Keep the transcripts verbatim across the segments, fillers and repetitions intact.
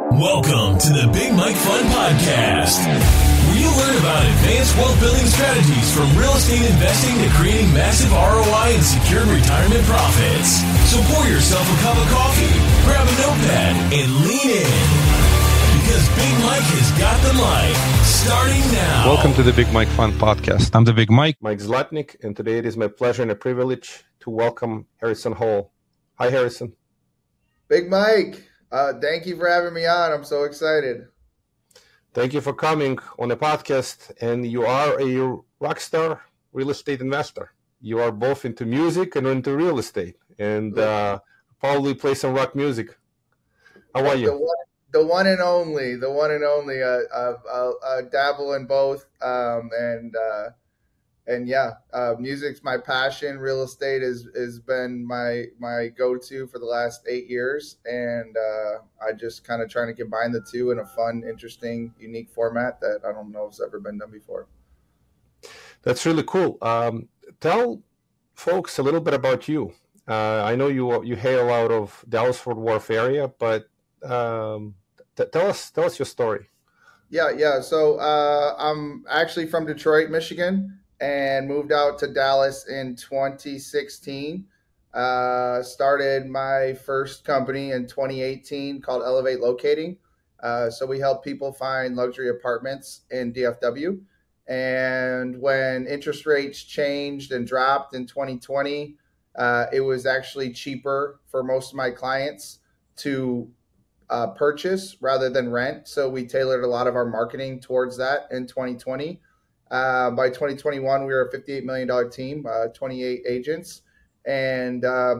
Welcome to the Big Mike Fund Podcast, where you learn about advanced wealth building strategies from real estate investing to creating massive R O I and secured retirement profits. So pour yourself a cup of coffee, grab a notepad, and lean in. Because Big Mike has got the mic, starting now. Welcome to the Big Mike Fund Podcast. I'm the Big Mike. Mike Zlatnik, and today it is my pleasure and a privilege to welcome Harrison Hall. Hi, Harrison. Big Mike. Uh, thank you for having me on. I'm so excited. Thank you for coming on the podcast. And you are a rock star real estate investor. You are both into music and into real estate, and uh, probably play some rock music. How are you? The one, the one and only, the one and only. Uh, uh, uh, uh, dabble in both, um, and uh, and yeah, uh, music's my passion. Real estate has has been my my go-to for the last eight years, and uh, I just kind of trying to combine the two in a fun, interesting, unique format that I don't know if it's ever been done before. That's really cool. Um, tell folks a little bit about you. Uh, I know you you hail out of Dallas-Fort Worth area, but um, t- tell us tell us your story. Yeah, yeah. So uh, I'm actually from Detroit, Michigan, and moved out to Dallas in twenty sixteen. Uh, started my first company in twenty eighteen called Elevate Locating. Uh, so we help people find luxury apartments in D F W. And when interest rates changed and dropped in twenty twenty, uh, it was actually cheaper for most of my clients to uh, purchase rather than rent. So we tailored a lot of our marketing towards that in twenty twenty. Uh, by twenty twenty-one, we were a fifty-eight million dollars team, uh, twenty-eight agents. And uh,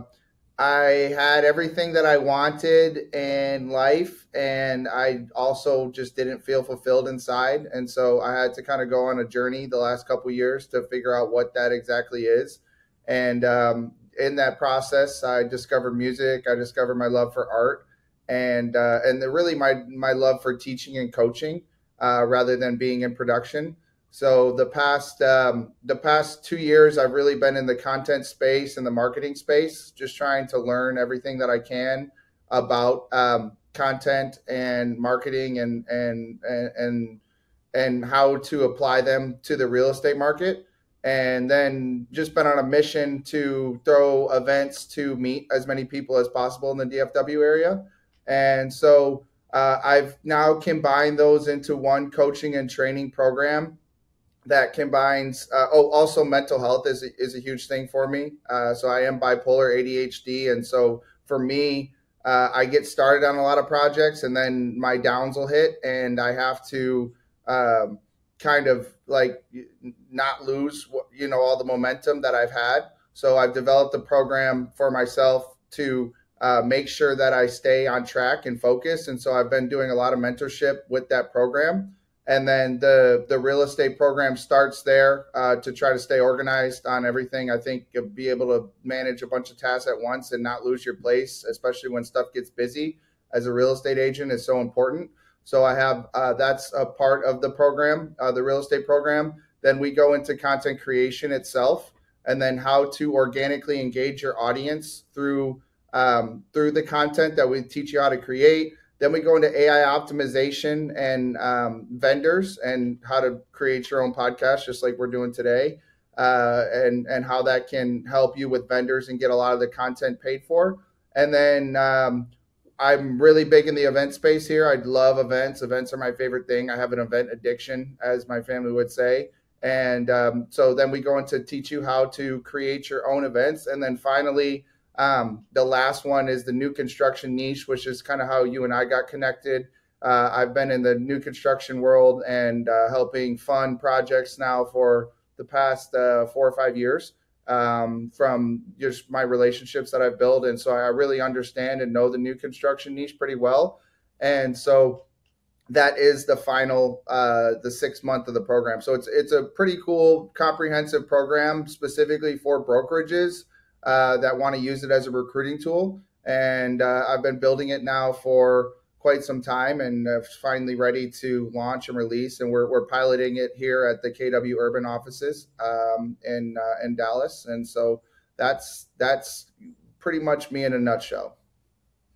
I had everything that I wanted in life. And I also just didn't feel fulfilled inside. And so I had to kind of go on a journey the last couple of years to figure out what that exactly is. And um, in that process, I discovered music. I discovered my love for art. And uh, and the, really my, my love for teaching and coaching uh, rather than being in production. So the past um, the past two years, I've really been in the content space and the marketing space, just trying to learn everything that I can about um, content and marketing and and and and how to apply them to the real estate market. And then just been on a mission to throw events to meet as many people as possible in the D F W area. And so uh, I've now combined those into one coaching and training program that combines, uh, oh, also mental health is, is a huge thing for me. Uh, so I am bipolar, A D H D. And so for me, uh, I get started on a lot of projects and then my downs will hit and I have to um, kind of like not lose, you know, all the momentum that I've had. So I've developed a program for myself to uh, make sure that I stay on track and focus. And so I've been doing a lot of mentorship with that program. And then the, the real estate program starts there uh, to try to stay organized on everything. I think you'll be able to manage a bunch of tasks at once and not lose your place, especially when stuff gets busy. As a real estate agent is so important. So I have uh, that's a part of the program, uh, the real estate program. Then we go into content creation itself, and then how to organically engage your audience through um, through the content that we teach you how to create. Then we go into A I optimization and um, vendors and how to create your own podcast, just like we're doing today, uh, and, and how that can help you with vendors and get a lot of the content paid for. And then um, I'm really big in the event space here. I love events. Events are my favorite thing. I have an event addiction, as my family would say. And um, so then we go into teach you how to create your own events. And then finally, Um, the last one is the new construction niche, which is kind of how you and I got connected. Uh, I've been in the new construction world and uh, helping fund projects now for the past uh, four or five years um, from just my relationships that I've built. And so I really understand and know the new construction niche pretty well. And so that is the final, uh, the sixth month of the program. So it's it's a pretty cool, comprehensive program specifically for brokerages Uh, that want to use it as a recruiting tool. And uh, I've been building it now for quite some time and uh, finally ready to launch and release. And we're we're piloting it here at the K W Urban offices um, in uh, in Dallas. And so that's that's pretty much me in a nutshell.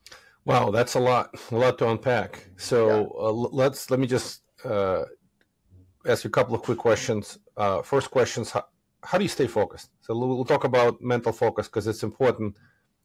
Wow, that's a lot, a lot to unpack. So Yeah. uh, l- let's let me just uh, ask you a couple of quick questions. Uh, first questions: how, how do you stay focused? So we'll, we'll talk about mental focus because it's important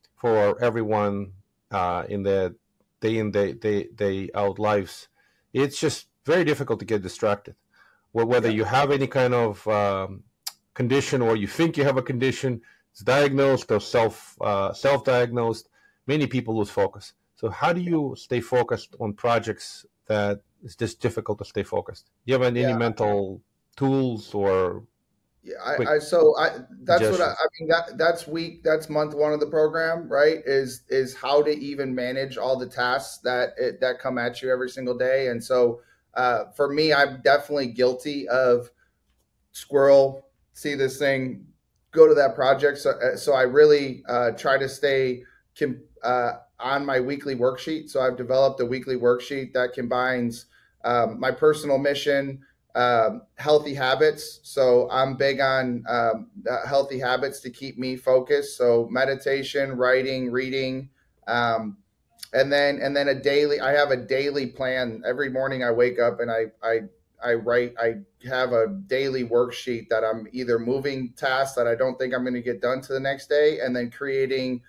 for everyone uh, in their day in day, day day out lives. It's just very difficult to get distracted. Well, whether Yeah. you have any kind of um, condition or you think you have a condition, it's diagnosed or self uh, self diagnosed. Many people lose focus. So how do you stay focused on projects that it's just difficult to stay focused? Do you have any Yeah. mental tools or Yeah, quick I, I so I that's what I, suggestions? I mean that that's week that's month one of the program, right? Is is how to even manage all the tasks that it, that come at you every single day. And so uh, for me, I'm definitely guilty of squirrel, see this thing, go to that project. So uh, so I really uh, try to stay com- uh, on my weekly worksheet. So I've developed a weekly worksheet that combines um, my personal mission, um, healthy habits. So I'm big on um, uh, healthy habits to keep me focused. So meditation, writing, reading, um, and then and then a daily. I have a daily plan. Every morning I wake up and I I I write. I have a daily worksheet that I'm either moving tasks that I don't think I'm going to get done to the next day, and then creating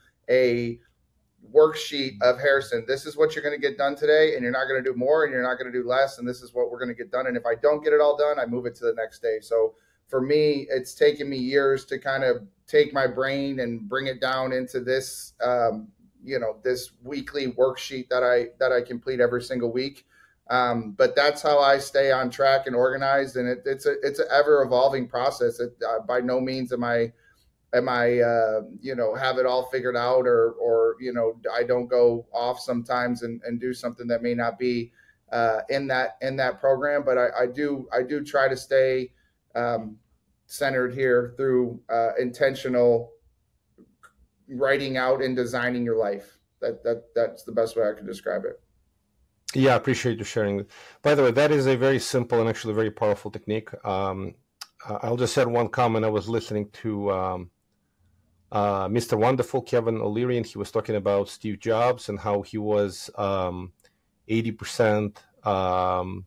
a worksheet of Harrison, this is what you're going to get done today, and you're not going to do more and you're not going to do less, and this is what we're going to get done. And if I don't get it all done, I move it to the next day. So for me, it's taken me years to kind of take my brain and bring it down into this um, you know this weekly worksheet that i that i complete every single week. Um, but that's how I stay on track and organized, and it, it's a it's an ever evolving process. It, uh, by no means am i am I, uh, you know, have it all figured out, or, or, you know, I don't go off sometimes and, and do something that may not be uh, in that, in that program. But I, I do, I do try to stay um, centered here through uh, intentional writing out and designing your life. That, that, that's the best way I could describe it. Yeah, I appreciate you sharing. By the way, that is a very simple and actually very powerful technique. Um, I'll just add one comment. I was listening to um, uh, Mister Wonderful, Kevin O'Leary, and he was talking about Steve Jobs and how he was um, eighty percent um,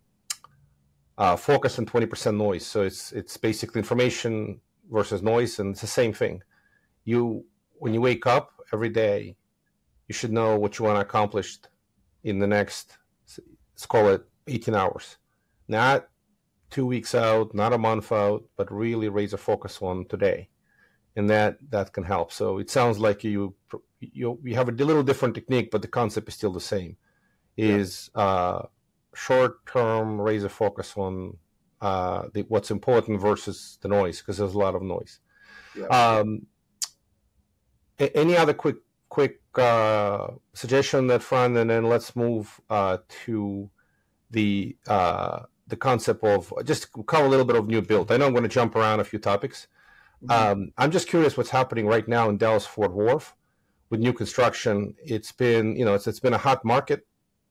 uh, focus and twenty percent noise. So it's it's basically information versus noise, and it's the same thing. You when you wake up every day, you should know what you want to accomplish in the next, let's call it eighteen hours, not two weeks out, not a month out, but really raise a focus on today, and that that can help. So it sounds like you you you have a little different technique, but the concept is still the same. Is yeah. uh, short term raise a focus on uh, the, what's important versus the noise, because there's a lot of noise. Yeah. Um, any other quick quick uh, suggestion that front, and then let's move uh, to the uh, the concept of just cover a little bit of new build. I know I'm going to jump around a few topics. Mm-hmm. Um, I'm just curious what's happening right now in Dallas Fort Worth with new construction. It's been you know it's it's been a hot market.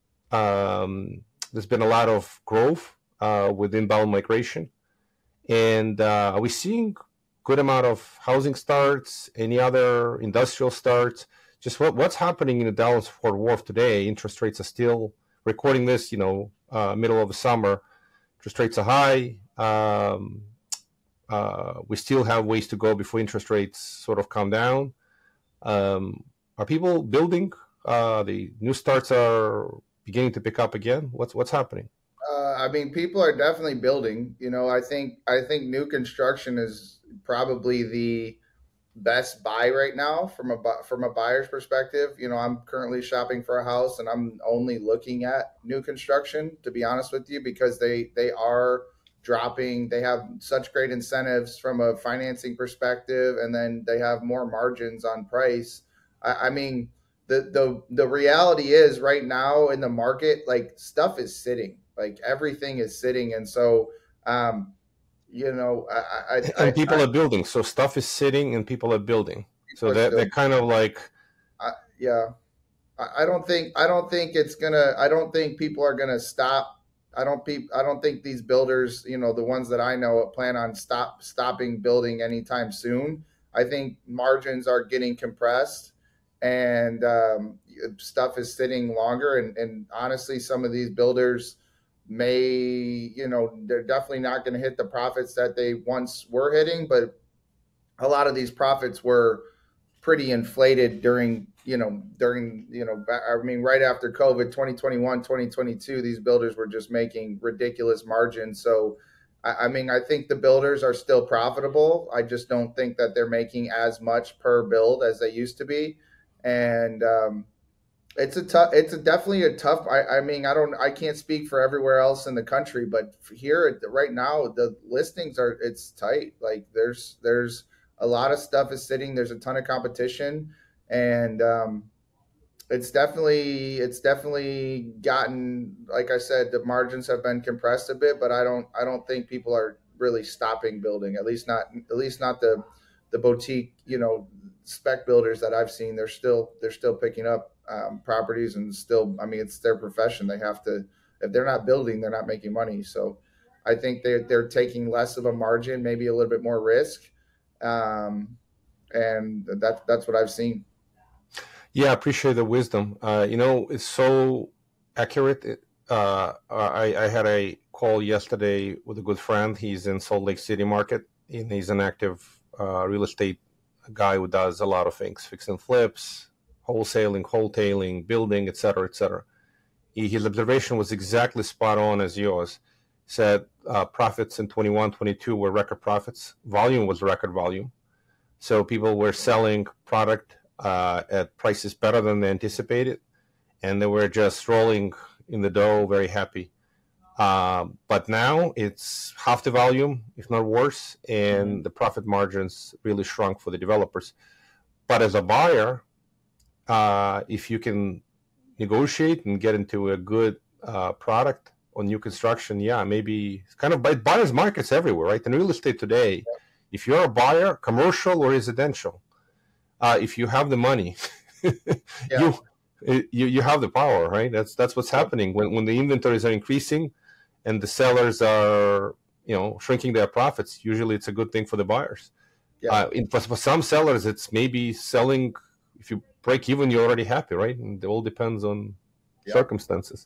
Um, there's been a lot of growth uh, with inbound migration, and uh, are we seeing good amount of housing starts? Any other industrial starts? Just what, what's happening in the Dallas Fort Worth today? Interest rates are still, recording this, you know, uh, middle of the summer. Interest rates are high. Um, uh, we still have ways to go before interest rates sort of come down. Um, are people building? Uh, the new starts are beginning to pick up again. What's what's happening? Uh, I mean, people are definitely building. You know, I think I think new construction is probably the best buy right now from a from a buyer's perspective. You know, I'm currently shopping for a house, and I'm only looking at new construction, to be honest with you, because they they are dropping. They have such great incentives from a financing perspective, and then they have more margins on price. I, I mean, the the the reality is right now in the market, like stuff is sitting, like everything is sitting, and so. Um, You know, I, I and people I, are building. So stuff is sitting, and people are building. So they're, they're kind of like, I, yeah. I, I don't think I don't think it's gonna. I don't think people are gonna stop. I don't pe- I don't think these builders, you know, the ones that I know, plan on stop stopping building anytime soon. I think margins are getting compressed, and um, stuff is sitting longer. And, and honestly, some of these builders may, you know, they're definitely not going to hit the profits that they once were hitting, but a lot of these profits were pretty inflated during, you know, during, you know, I mean, right after COVID, twenty twenty-one, twenty twenty-two, these builders were just making ridiculous margins. So, I, I mean, I think the builders are still profitable. I just don't think that they're making as much per build as they used to be. And um, it's a tough, it's a definitely a tough, I, I mean, I don't, I can't speak for everywhere else in the country, but here right now, the listings are, it's tight. Like there's, there's, a lot of stuff is sitting. There's a ton of competition, and um, it's definitely it's definitely gotten, like I said, the margins have been compressed a bit. But I don't I don't think people are really stopping building. At least not at least not the the boutique, you know, spec builders that I've seen. They're still they're still picking up um, properties, and still, I mean, it's their profession. They have to, if they're not building, they're not making money. So I think they're they're taking less of a margin, maybe a little bit more risk. Um, and that, that's what I've seen. Yeah, I appreciate the wisdom. Uh, you know, it's so accurate. It, uh, I, I had a call yesterday with a good friend. He's in Salt Lake City market, and he's an active uh, real estate guy who does a lot of things, fix and flips, wholesaling, wholetailing, building, et cetera, et cetera. He, his observation was exactly spot on as yours. Said uh, profits in twenty-one, twenty-two were record profits. Volume was record volume. So people were selling product uh, at prices better than they anticipated, and they were just rolling in the dough, very happy. Uh, but now it's half the volume, if not worse, and the profit margins really shrunk for the developers. But as a buyer, uh, if you can negotiate and get into a good uh, product, on new construction, yeah, maybe it's kind of by buyers markets everywhere, right? In real estate today, yeah. If you're a buyer, commercial or residential, uh, if you have the money, yeah. you, you you have the power, right? That's that's what's happening when when the inventories are increasing, and the sellers are, you know, shrinking their profits. Usually, it's a good thing for the buyers. Yeah. Uh, in, for, for some sellers, it's maybe selling. If you break even, you're already happy, right? And it all depends on yeah. circumstances.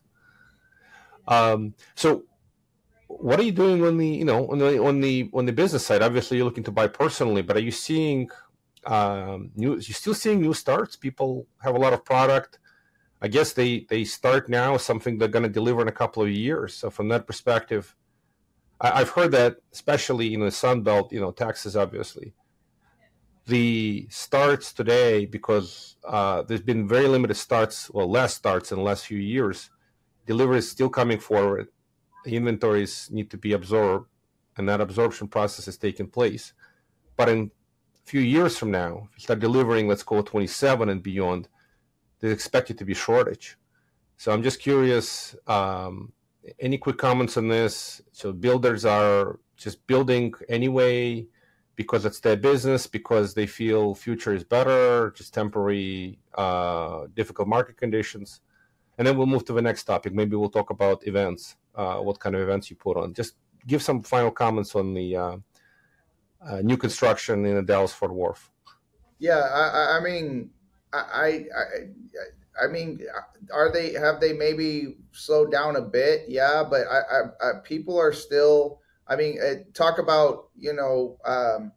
Um, so what are you doing on the, you know, on the, on the, on the business side? Obviously you're looking to buy personally, but are you seeing, um, new, you're still seeing new starts? People have a lot of product. I guess they, they start now something they're going to deliver in a couple of years. So from that perspective, I, I've heard that especially in the Sun Belt, you know, Texas, obviously, the starts today, because, uh, there's been very limited starts, well, less starts in the last few years. Delivery is still coming forward. The inventories need to be absorbed, and that absorption process is taking place. But in a few years from now, if you start delivering, let's call it twenty-seven and beyond, there's expected to be shortage. So I'm just curious, um, any quick comments on this? So builders are just building anyway because it's their business, because they feel future is better, just temporary, uh, difficult market conditions. And then we'll move to the next topic. Maybe we'll talk about events, uh, what kind of events you put on. Just give some final comments on the uh, uh, new construction in the Dallas-Fort Worth. Yeah, I, I mean, I, I, I mean, are they have they maybe slowed down a bit? Yeah, but I, I, I people are still. I mean, talk about, you know, um,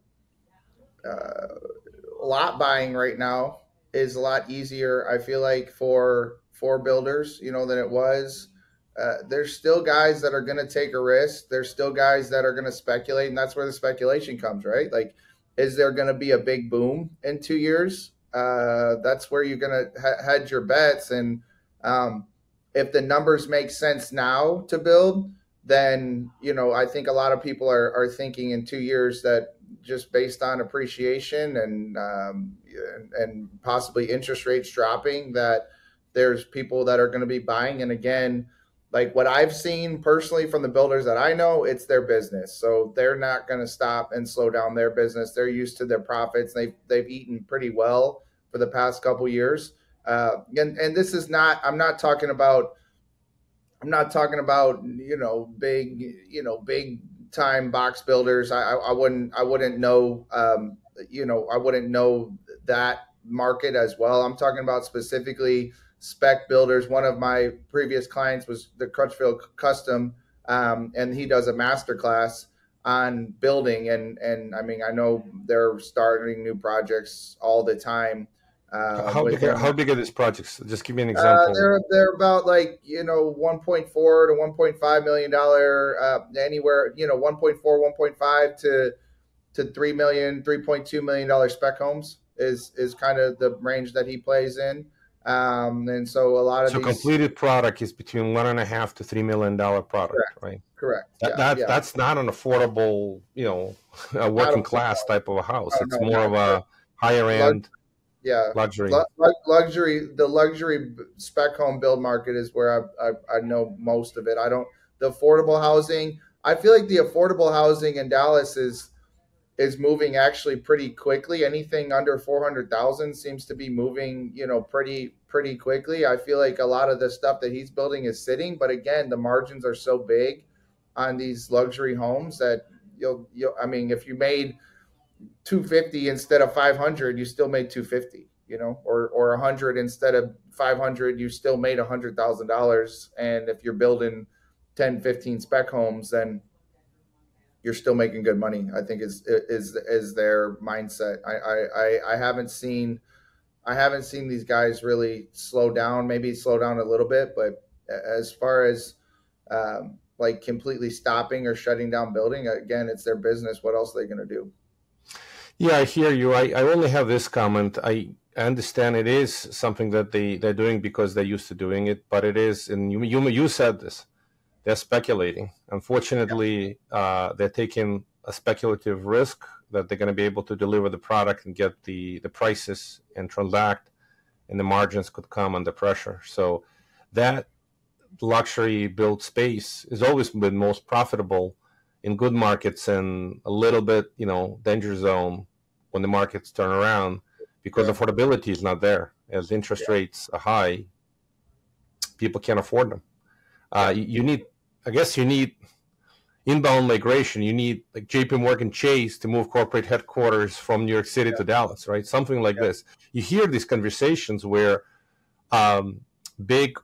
uh, lot buying right now is a lot easier, I feel like, for. for builders, you know, than it was. Uh, there's still guys that are going to take a risk. There's still guys that are going to speculate, and that's where the speculation comes, right? Like, is there going to be a big boom in two years? Uh, that's where you're going to ha- hedge your bets. And um, if the numbers make sense now to build, then, you know, I think a lot of people are, are thinking in two years that just based on appreciation and, um, and, and possibly interest rates dropping, that there's people that are going to be buying. And again, like what I've seen personally from the builders that I know, it's their business. So they're not going to stop and slow down their business. They're used to their profits. They've, they've eaten pretty well for the past couple of years. Uh, and, and this is not, I'm not talking about, I'm not talking about, you know, big, you know, big time box builders. I, I wouldn't, I wouldn't know, um, you know, I wouldn't know that market as well. I'm talking about specifically spec builders. One of my previous clients was the Crutchfield Custom, um, and he does a master class on building. And, and I mean, I know they're starting new projects all the time. Uh, how big? Are, how big are these projects? Just give me an example. Uh, they're they're about like you know one point four to one point five million dollar, uh, anywhere you know one point four, one point five to to three million, three point two million dollar spec homes is is kind of the range that he plays in. Um, and so a lot of so these, completed product is between one and a half to three million dollar product, correct, right? Correct. That, yeah, that yeah. That's not an affordable, you know, a working class type of a house. Oh, it's no, more of a higher end. Yeah, luxury. Lu- luxury. The luxury spec home build market is where I, I I know most of it. I don't the affordable housing. I feel like the affordable housing in Dallas is is moving actually pretty quickly. Anything under four hundred thousand seems to be moving, you know, pretty pretty quickly. I feel like a lot of the stuff that he's building is sitting, but again, the margins are so big on these luxury homes that you'll you'll. I mean, if you made two fifty instead of five hundred, you still made two fifty, you know, or, or one hundred instead of five hundred, you still made one hundred thousand dollars. And if you're building ten, fifteen spec homes, then you're still making good money, I think is, is, is their mindset. I, I, I haven't seen, I haven't seen these guys really slow down, maybe slow down a little bit, but as far as, um, like completely stopping or shutting down building, again, it's their business. What else are they going to do? Yeah, I hear you. I, I only have this comment. I understand it is something that they, they're doing because they're used to doing it, but it is, and you you, you said this, they're speculating. Unfortunately, yeah. uh, they're taking a speculative risk that they're going to be able to deliver the product and get the, the prices and transact, and the margins could come under pressure. So that luxury built space has always been most profitable in good markets and a little bit, you know, danger zone when the markets turn around because yeah. affordability is not there. As interest yeah. rates are high, people can't afford them. Uh, you, you need, I guess you need inbound migration. You need like J P Morgan Chase to move corporate headquarters from New York City yeah. to Dallas, right? Something like yeah. this. You hear these conversations where um, big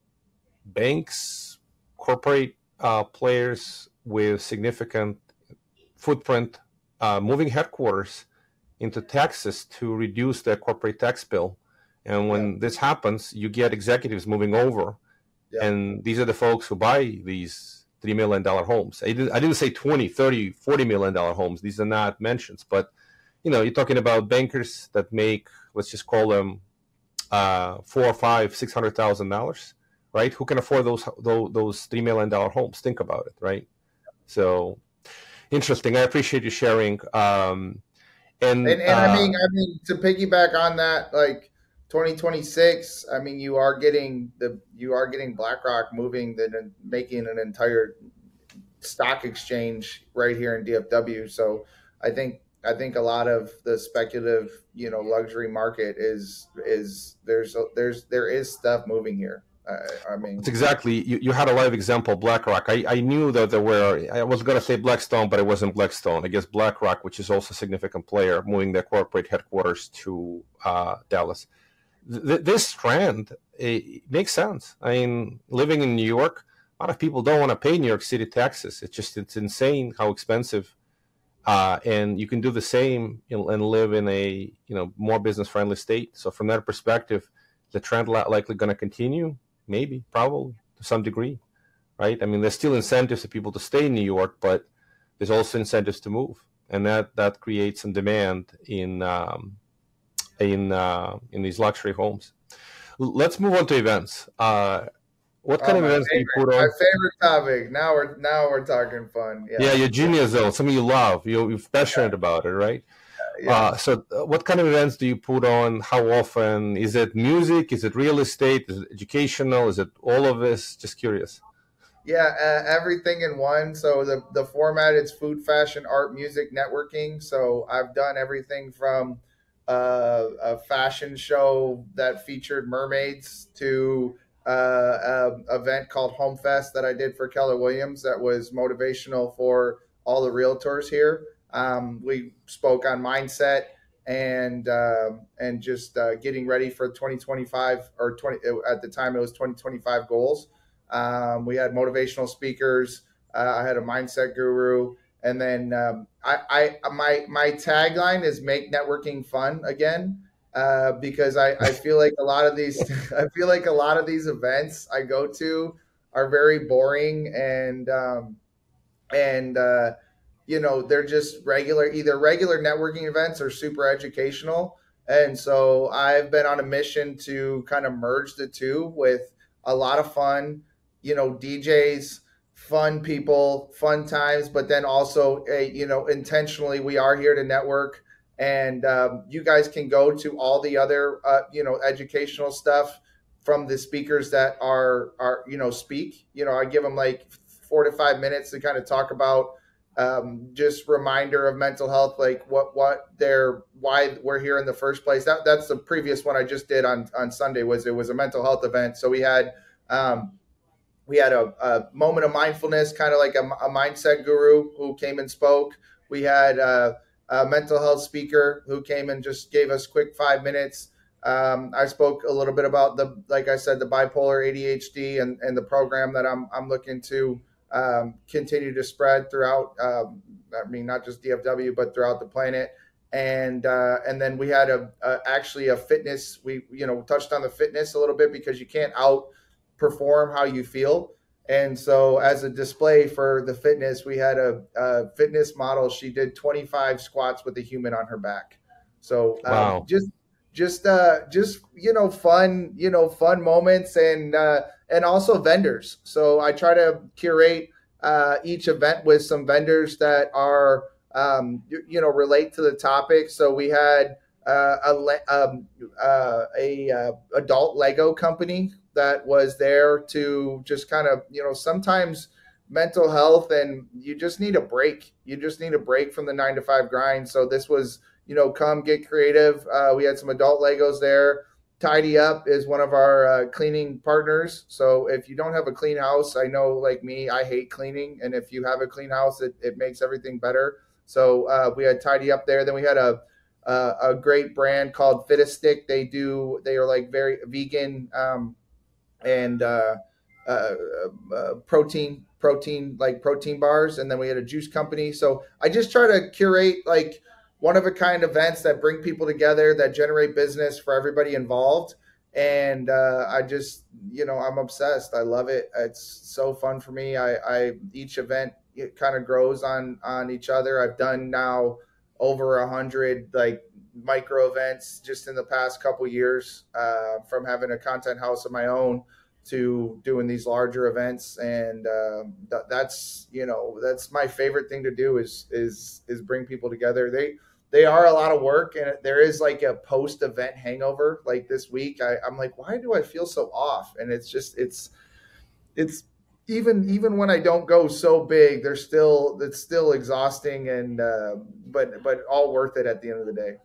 banks, corporate uh, players with significant footprint uh, moving headquarters into Texas to reduce their corporate tax bill. And when yeah. this happens, you get executives moving over. Yeah. And these are the folks who buy these three million dollars homes. I didn't, I didn't say twenty, thirty, forty million dollars homes. These are not mentions. But, you know, you're talking about bankers that make, let's just call them uh, four or five, six hundred thousand dollars, right? Who can afford those those, those three million dollars homes? Think about it, right? So interesting. I appreciate you sharing. Um, and and, and uh, I mean, I mean, to piggyback on that, like twenty twenty-six, I mean, you are getting the you are getting BlackRock moving the making an entire stock exchange right here in D F W. So I think I think a lot of the speculative, you know, luxury market is is there's there's there is stuff moving here. I, I mean, it's exactly. You, you had a live example, BlackRock. I, I knew that there were. I was going to say Blackstone, but it wasn't Blackstone. I guess BlackRock, which is also a significant player, moving their corporate headquarters to uh, Dallas. Th- this trend it makes sense. I mean, living in New York, a lot of people don't want to pay New York City taxes. It's just it's insane how expensive. Uh, and you can do the same you know, and live in a you know more business friendly state. So from that perspective, the trend likely going to continue. Maybe, probably, to some degree, right? I mean, there's still incentives for people to stay in New York, but there's also incentives to move, and that, that creates some demand in um, in uh, in these luxury homes. Let's move on to events. Uh, what kind oh, of events favorite, do you put on? My favorite topic. Now we're now we're talking fun. Yeah, yeah your genius zone, something you love, you, you're passionate yeah. about it, right? Yeah. Uh, so what kind of events do you put on? How often? Is it music? Is it real estate? Is it educational? Is it all of this? Just curious. Yeah, uh, everything in one. So the, the format is food, fashion, art, music, networking. So I've done everything from uh, a fashion show that featured mermaids to uh, an event called Home Fest that I did for Keller Williams that was motivational for all the realtors here. Um, we spoke on mindset and um, and just uh, getting ready for twenty twenty-five or twenty at the time it was twenty twenty-five goals. Um, we had motivational speakers. Uh, I had a mindset guru, and then um, I, I my my tagline is "Make networking fun again," uh, because I, I feel like a lot of these I feel like a lot of these events I go to are very boring and um, and uh, you know, they're just regular, either regular networking events or super educational. And so I've been on a mission to kind of merge the two with a lot of fun, you know, D Js, fun people, fun times, but then also, a, you know, intentionally, we are here to network. And um, you guys can go to all the other, uh, you know, educational stuff from the speakers that are, are, you know, speak. You know, I give them like four to five minutes to kind of talk about Um, just reminder of mental health, like what what they're why we're here in the first place. That that's the previous one I just did on on Sunday. Was it was a mental health event. So we had um, we had a, a moment of mindfulness, kind of like a, a mindset guru who came and spoke. We had a, a mental health speaker who came and just gave us quick five minutes. Um, I spoke a little bit about the, like I said, the bipolar A D H D and, and the program that I'm I'm looking to Um, continue to spread throughout. Um, I mean, not just D F W, but throughout the planet. And uh, and then we had a, a actually a fitness. We you know touched on the fitness a little bit because you can't outperform how you feel. And so as a display for the fitness, we had a, a fitness model. She did twenty-five squats with a human on her back. So um, wow. just just uh, just you know fun you know fun moments and. Uh, And also vendors. So I try to curate uh, each event with some vendors that are, um, you, you know, relate to the topic. So we had uh, a um, uh, a uh, adult Lego company that was there to just kind of, you know, sometimes mental health and you just need a break. You just need a break from the nine to five grind. So this was, you know, come get creative. Uh, we had some adult Legos there. Tidy Up is one of our uh, cleaning partners. So if you don't have a clean house, I know like me, I hate cleaning. And if you have a clean house, it, it makes everything better. So uh, we had Tidy Up there. Then we had a a, a great brand called Fitastick. They do, they are like very vegan um, and uh, uh, uh, protein, protein, like protein bars. And then we had a juice company. So I just try to curate like one-of-a-kind events that bring people together, that generate business for everybody involved. And uh, I just, you know, I'm obsessed. I love it. It's so fun for me. I, I each event, it kind of grows on on each other. I've done now over a hundred like micro events just in the past couple years, uh, from having a content house of my own to doing these larger events. And uh, th- that's, you know, that's my favorite thing to do is is is bring people together. They They are a lot of work, and there is like a post-event hangover. Like this week, I, I'm like, why do I feel so off? And it's just, it's, it's even even when I don't go so big, there's still it's still exhausting, and uh, but but all worth it at the end of the day.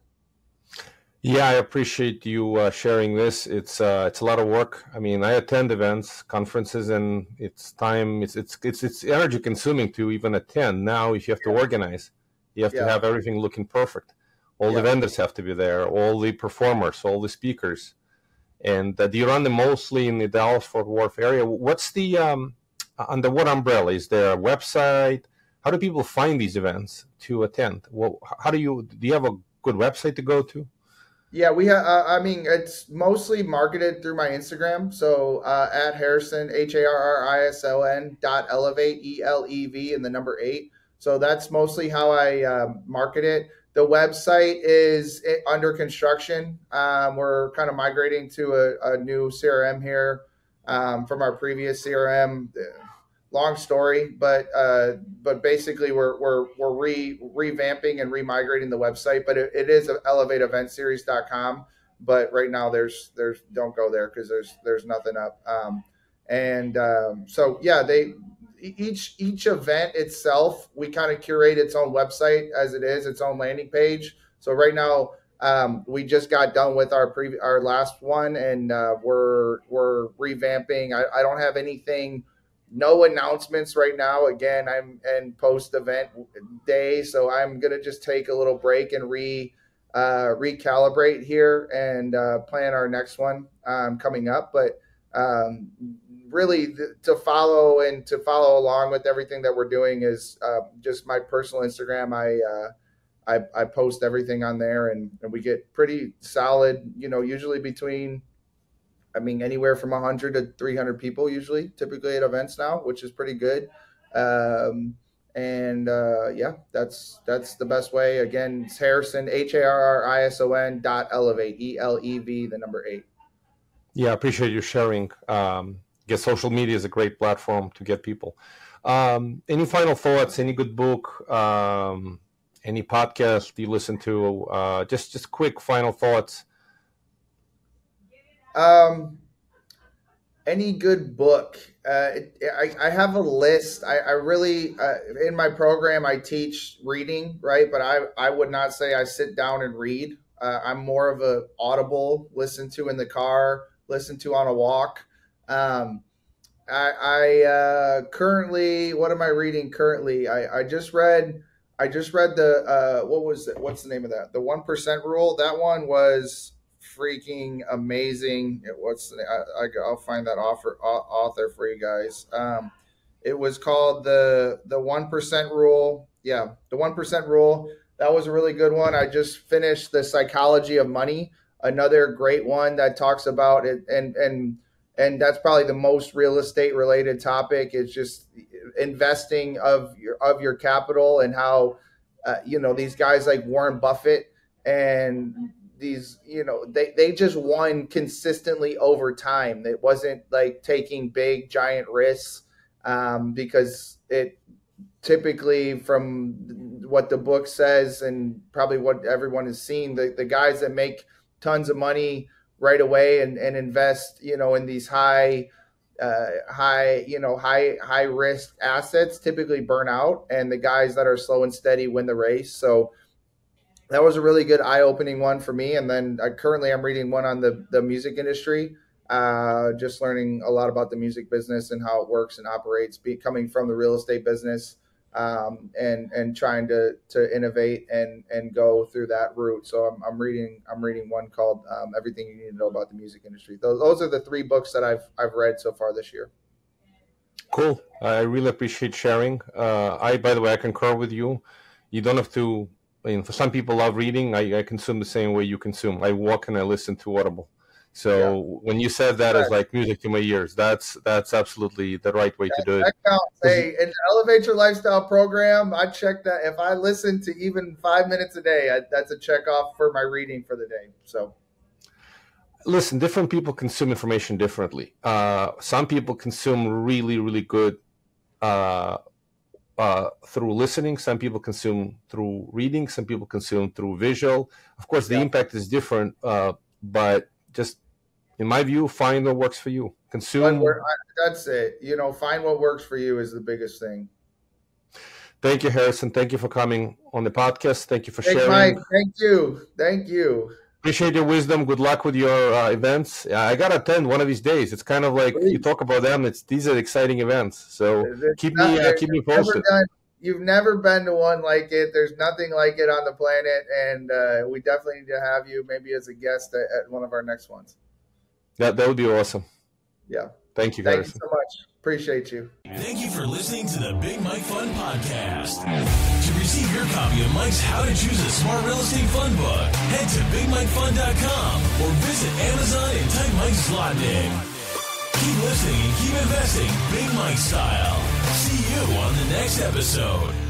Yeah, I appreciate you uh, sharing this. It's uh, it's a lot of work. I mean, I attend events, conferences, and it's time. It's it's it's it's energy consuming to even attend. Now, if you have to Yeah. organize. You have Yeah. to have everything looking perfect. All Yeah. the vendors have to be there, all the performers, all the speakers. And uh, do you run them mostly in the Dallas-Fort Worth area? What's the, um, under what umbrella? Is there a website? How do people find these events to attend? Well, how do you, do you have a good website to go to? Yeah, we have. Uh, I mean, it's mostly marketed through my Instagram. So uh, at Harrison, H A R R I S O N dot elevate, E L E V, and the number eight. So that's mostly how I um, market it. The website is under construction. Um, we're kind of migrating to a, a new C R M here um, from our previous C R M. Long story, but uh, but basically we're we're we're re revamping and remigrating the website. But it, it is elevate event series dot com. But right now there's there's don't go there because there's there's nothing up. Um, and um, so yeah, they. Each each event itself, we kind of curate its own website as it is, its own landing page. So right now, um, we just got done with our pre our last one, and uh, we're we're revamping. I, I don't have anything, no announcements right now. Again, I'm in post event day, so I'm gonna just take a little break and re uh, recalibrate here and uh, plan our next one um, coming up. But um, really th- to follow and to follow along with everything that we're doing is uh, just my personal Instagram. I, uh, I, I post everything on there, and, and we get pretty solid, you know, usually between, I mean, anywhere from one hundred to three hundred people usually, typically at events now, which is pretty good. Um, and uh, yeah, that's that's the best way. Again, it's Harrison, H A R R I S O N dot elevate, E L E V, the number eight. Yeah, I appreciate you sharing. Um, I guess social media is a great platform to get people. Um, any final thoughts? Any good book? Um, any podcast you listen to? Uh, just just quick final thoughts. Um, any good book? Uh, I, I have a list. I, I really, uh, in my program, I teach reading, right? But I, I would not say I sit down and read. Uh, I'm more of a audible, listen to in the car, listen to on a walk. Um, I, I uh, currently, what am I reading currently? I, I just read, I just read the, uh, what was it? What's the name of that? The one percent Rule. That one was freaking amazing. It was, I, I, I'll find that author, author for you guys. Um, it was called the, the one percent Rule. Yeah. The one percent Rule. That was a really good one. I just finished The Psychology of Money, another great one that talks about it. And, and, and that's probably the most real estate related topic. It's just investing of your, of your capital, and how, uh, you know, these guys like Warren Buffett and these, you know, they, they just won consistently over time. It wasn't like taking big giant risks, um, because it typically, from what the book says and probably what everyone has seen, the, the guys that make tons of money right away and, and invest, you know, in these high, uh, high, you know, high, high risk assets typically burn out, and the guys that are slow and steady win the race. So that was a really good eye-opening one for me. And then I currently I'm reading one on the, the music industry, uh, just learning a lot about the music business and how it works and operates, be, coming from the real estate business, um, and and trying to to innovate and and go through that route. So I'm I'm reading I'm reading one called um, Everything You Need to Know About the Music Industry. Those those are the three books that I've I've read so far this year. Cool. I really appreciate sharing. Uh, I, by the way, I concur with you. You don't have to. I mean, for some people love reading. I, I consume the same way you consume. I walk and I listen to Audible. So yeah. When you said that as like music to my ears, that's that's absolutely the right way that, to do it. That counts. Hey, in the Elevate Your Lifestyle program, I check that. If I listen to even five minutes a day, I, that's a check off for my reading for the day. So, listen, different people consume information differently. Uh, some people consume really, really good uh, uh, through listening. Some people consume through reading. Some people consume through visual. Of course, the yeah. impact is different, uh, but just in my view, find what works for you. Consume. That's it. You know, find what works for you is the biggest thing. Thank you, Harrison. Thank you for coming on the podcast. Thank you for Thanks, sharing. Mike. Thank you. Thank you. Appreciate your wisdom. Good luck with your uh, events. Yeah, I gotta attend one of these days. It's kind of like Please. You talk about them. It's these are exciting events. So there's keep not, me uh, keep me posted. Done, you've never been to one like it. There's nothing like it on the planet, and uh, we definitely need to have you maybe as a guest at, at one of our next ones. That that would be awesome. Yeah. Thank you, Thank Harrison. you so much. Appreciate you. Thank you for listening to the Big Mike Fund Podcast. To receive your copy of Mike's How to Choose a Smart Real Estate Fund book, head to big mike fund dot com or visit Amazon and type Mike Zlotnick. Keep listening and keep investing Big Mike style. See you on the next episode.